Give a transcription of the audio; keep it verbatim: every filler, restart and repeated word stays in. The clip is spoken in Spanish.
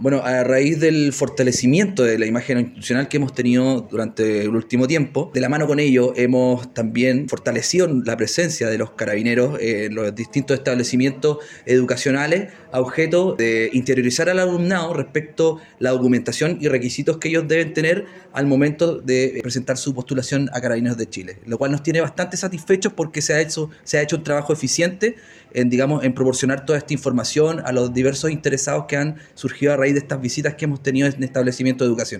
Bueno, a raíz del fortalecimiento de la imagen institucional que hemos tenido durante el último tiempo, de la mano con ello hemos también fortalecido la presencia de los carabineros en los distintos establecimientos educacionales a objeto de interiorizar al alumnado respecto a la documentación y requisitos que ellos deben tener al momento de presentar su postulación a Carabineros de Chile, lo cual nos tiene bastante satisfechos porque se ha hecho, se ha hecho un trabajo eficiente en, digamos, en proporcionar toda esta información a los diversos interesados que han surgido a raíz de estas visitas que hemos tenido en establecimientos de educación.